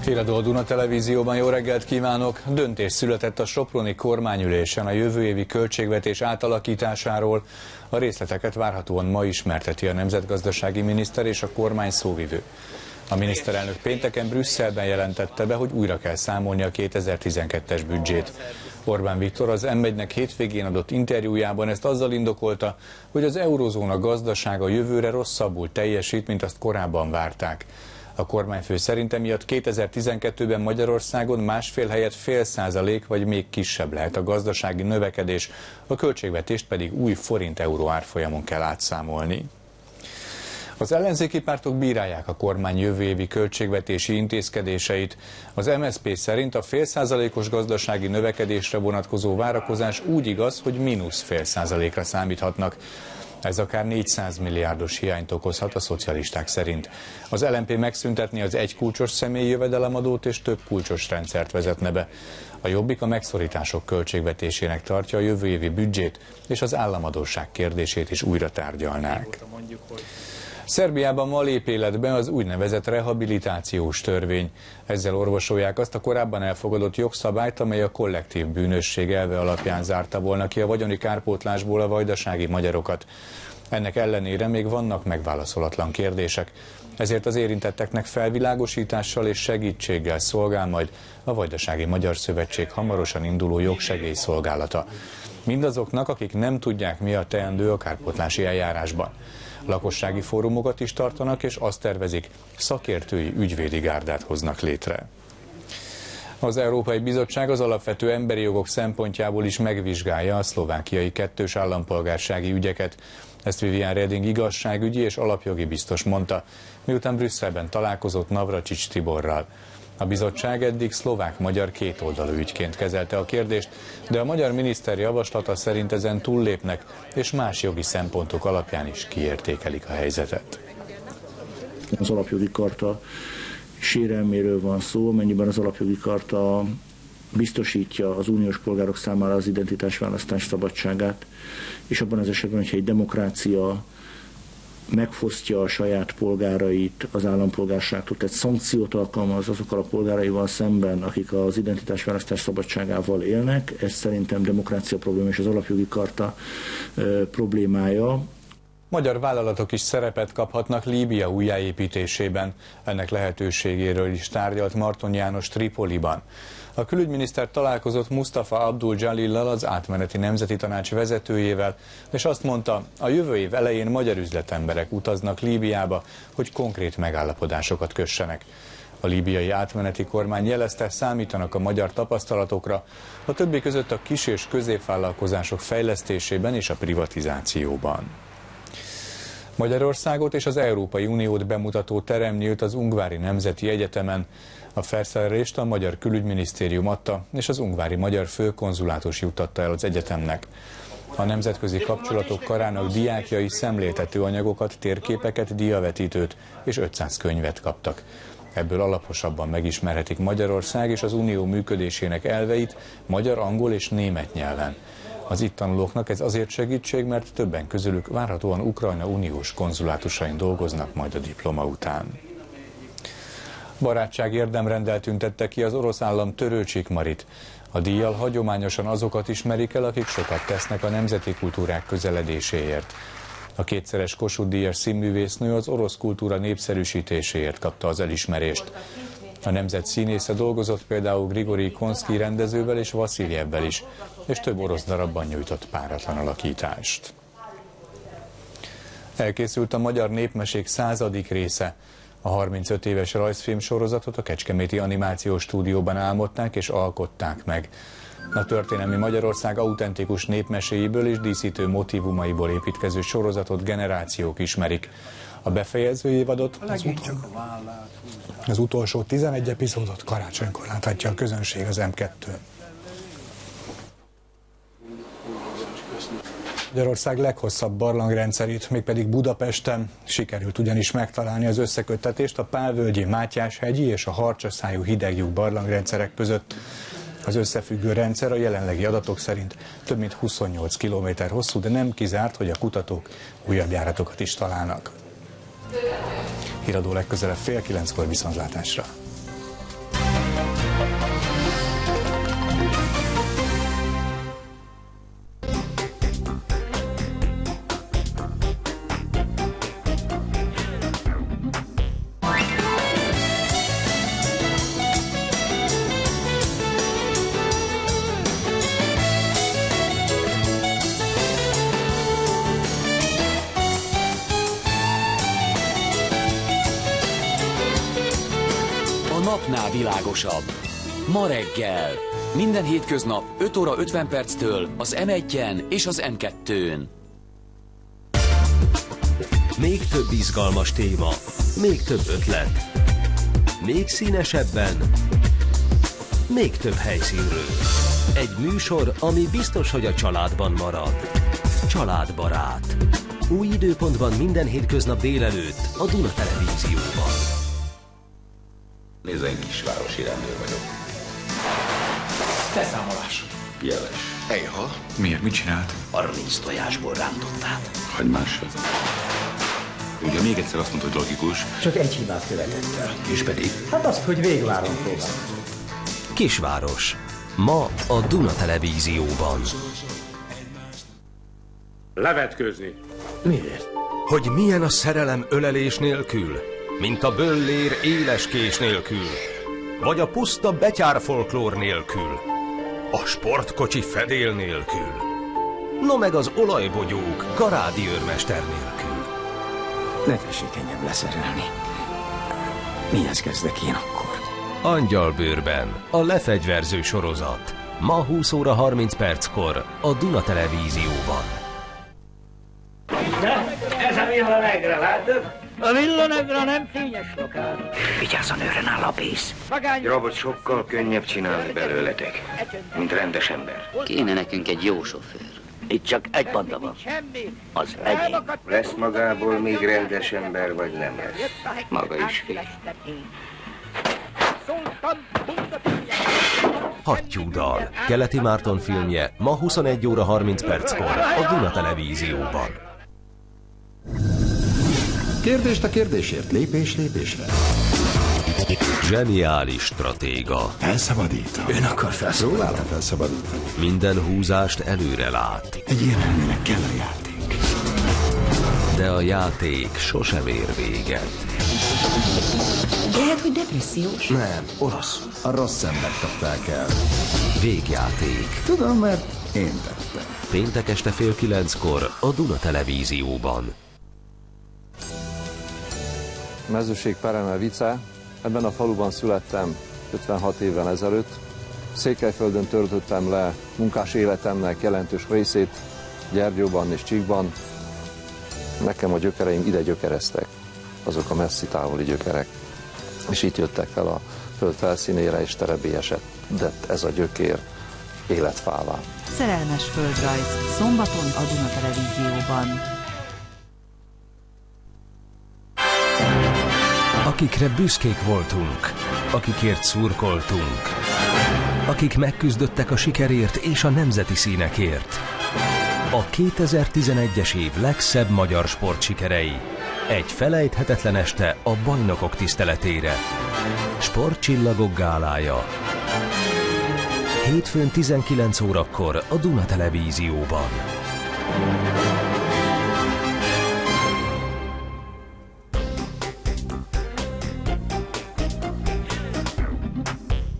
Híradó a Duna Televízióban, jó reggelt kívánok! Döntés született a soproni kormányülésen a jövő évi költségvetés átalakításáról. A részleteket várhatóan ma ismerteti a nemzetgazdasági miniszter és a kormány szóvivő. A miniszterelnök pénteken Brüsszelben jelentette be, hogy újra kell számolni a 2012-es büdzsét. Orbán Viktor az M1-nek hétvégén adott interjújában ezt azzal indokolta, hogy az eurózóna gazdasága jövőre rosszabbul teljesít, mint azt korábban várták. A kormányfő szerint emiatt 2012-ben Magyarországon 1,5 helyett 0,5% vagy még kisebb lehet a gazdasági növekedés, a költségvetést pedig új forint-euró árfolyamon kell átszámolni. Az ellenzéki pártok bírálják a kormány jövő évi költségvetési intézkedéseit. Az MSZP szerint a 0,5%-os gazdasági növekedésre vonatkozó várakozás úgy igaz, hogy -0,5%-ra számíthatnak. Ez akár 400 milliárdos hiányt okozhat a szocialisták szerint. Az LMP megszüntetni az egykulcsos személyi jövedelemadót és több kulcsos rendszert vezetne be. A Jobbik a megszorítások költségvetésének tartja a jövő évi büdzsét, és az államadósság kérdését is újra tárgyalnák. Szerbiában ma lép életbe az úgynevezett rehabilitációs törvény. Ezzel orvosolják azt a korábban elfogadott jogszabályt, amely a kollektív bűnösség elve alapján zárta volna ki a vagyoni kárpótlásból a vajdasági magyarokat. Ennek ellenére még vannak megválaszolatlan kérdések, ezért az érintetteknek felvilágosítással és segítséggel szolgál majd a Vajdasági Magyar Szövetség hamarosan induló jogsegélyszolgálata. Mindazoknak, akik nem tudják, mi a teendő a kárpótlási eljárásban. Lakossági fórumokat is tartanak, és azt tervezik, szakértői ügyvédi gárdát hoznak létre. Az Európai Bizottság az alapvető emberi jogok szempontjából is megvizsgálja a szlovákiai kettős állampolgársági ügyeket. Ezt Viviane Reding igazságügyi és alapjogi biztos mondta, miután Brüsszelben találkozott Navracsics Tiborral. A bizottság eddig szlovák-magyar kétoldalú ügyként kezelte a kérdést, de a magyar miniszter javaslata szerint ezen túllépnek, és más jogi szempontok alapján is kiértékelik a helyzetet. Az alapjogi karta sérelméről van szó, amennyiben az alapjogi karta biztosítja az uniós polgárok számára az identitásválasztás szabadságát, és abban az esetben, hogyha egy demokrácia megfosztja a saját polgárait az állampolgárságtól, tehát szankciót alkalmaz azokkal a polgáraival szemben, akik az identitásválasztás szabadságával élnek. Ez szerintem demokrácia probléma és az alapjogi karta problémája. Magyar vállalatok is szerepet kaphatnak Líbia újjáépítésében. Ennek lehetőségéről is tárgyalt Marton János Tripoliban. A külügyminiszter találkozott Mustafa Abdul Jalillal, az átmeneti nemzeti tanács vezetőjével, és azt mondta, a jövő év elején magyar üzletemberek utaznak Líbiába, hogy konkrét megállapodásokat kössenek. A líbiai átmeneti kormány jelezte, számítanak a magyar tapasztalatokra, a többi között a kis- és középvállalkozások fejlesztésében és a privatizációban. Magyarországot és az Európai Uniót bemutató terem nyílt az Ungvári Nemzeti Egyetemen. A felszerelést a Magyar Külügyminisztérium adta, és az ungvári magyar főkonzulátus juttatta el az egyetemnek. A nemzetközi kapcsolatok karának diákjai szemléltető anyagokat, térképeket, diavetítőt és 500 könyvet kaptak. Ebből alaposabban megismerhetik Magyarország és az Unió működésének elveit magyar, angol és német nyelven. Az itt tanulóknak ez azért segítség, mert többen közülük várhatóan Ukrajna uniós konzulátusain dolgoznak majd a diploma után. Barátság érdemrenddel tüntette ki az orosz állam Törőcsik Marit. A díjjal hagyományosan azokat ismerik el, akik sokat tesznek a nemzeti kultúrák közeledéséért. A kétszeres Kossuth-díjas színművésznő az orosz kultúra népszerűsítéséért kapta az elismerést. A nemzet színésze dolgozott például Grigorij Konszkij rendezővel és Vasiljevvel is, és több orosz darabban nyújtott páratlan alakítást. Elkészült a Magyar Népmesék 100. része. A 35 éves rajzfilm sorozatot a Kecskeméti Animációs Stúdióban álmodták és alkották meg. A történelmi Magyarország autentikus népmeséiből és díszítő motívumaiból építkező sorozatot generációk ismerik. A befejező évadot, az utolsó 11 epizódot karácsonykor láthatja a közönség az M2-n. Magyarország leghosszabb barlangrendszerét, mégpedig Budapesten sikerült ugyanis megtalálni az összeköttetést a Pálvölgyi, Mátyás-hegyi és a Harcsaszájú hideglyuk barlangrendszerek között. Az összefüggő rendszer a jelenlegi adatok szerint több mint 28 km hosszú, de nem kizárt, hogy a kutatók újabb járatokat is találnak. Híradó legközelebb 8:30 viszontlátásra. napnál világosabb. Ma reggel. Minden hétköznap 5 óra 50 perctől az M1-en és az M2-n. Még több izgalmas téma, még több ötlet, még színesebben, még több helyszínről. Egy műsor, ami biztos, hogy a családban marad. Családbarát. Új időpontban minden hétköznap délelőtt a Duna Televízióban. Nézd, én kisvárosi rendőr vagyok. Beszámolás. Jeles. Ejha. Miért? Mit csinált? 30 tojásból rántottát. Hagymásra. Ugye még egyszer azt mondta, hogy logikus. Csak egy hibát követett el. És pedig? Hát azt, hogy végváron próbált. Kisváros. Ma a Duna Televízióban. Levetkőzni. Miért? Hogy milyen a szerelem ölelés nélkül, mint a böllér éles kés nélkül, vagy a puszta betyár folklór nélkül, a sportkocsi fedél nélkül, no meg az olajbogyók karádi őrmester nélkül. Ne tessék engem leszerelni. Mihez kezdek én akkor? Angyalbőrben a lefegyverző sorozat. Ma 20 óra 30 perckor a Duna Televízióban. Ez a villanegre, látod? A villanegre nem fényes lokál. Vigyázz, a nőre nála a pénz. Robot sokkal könnyebb csinálni belőletek, mint rendes ember. Kéne nekünk egy jó sofőr. Itt csak egy banda van. Az enyém. Lesz magából még rendes ember, vagy nem lesz? Maga is fél. Hattyúdal. Keleti Márton filmje ma 21 óra 30 perckor a Duna Televízióban. Kérdést a kérdésért, lépés lépésre. Zseniális stratéga. Felszabadító. Ön akar felszabadítani. Próbálta felszabadítani. Minden húzást előre lát. Egy ilyen elmének kell a játék. De a játék sosem ér véget. Lehet, hogy depressziós? Nem, orosz. A rossz embert kapták el. Végjáték. Tudom, mert én tettem. Péntek este 8:30 a Duna Televízióban. Mezőség Peremel Vice, ebben a faluban születtem 56 évvel ezelőtt. Székelyföldön töltöttem le munkás életemnek jelentős részét, Gyergyóban és Csíkban. Nekem a gyökereim ide gyökereztek, azok a messzi távoli gyökerek. És itt jöttek fel a föld felszínére, és terebélyesedett ez a gyökér életfává. Szerelmes földrajz, szombaton a Duna Televízióban. Akikre büszkék voltunk, akikért szurkoltunk, akik megküzdöttek a sikerért és a nemzeti színekért. A 2011-es év legszebb magyar sportsikerei. Egy felejthetetlen este a bajnokok tiszteletére. Sportcsillagok gálája. Hétfőn 19 órakor a Duna Televízióban.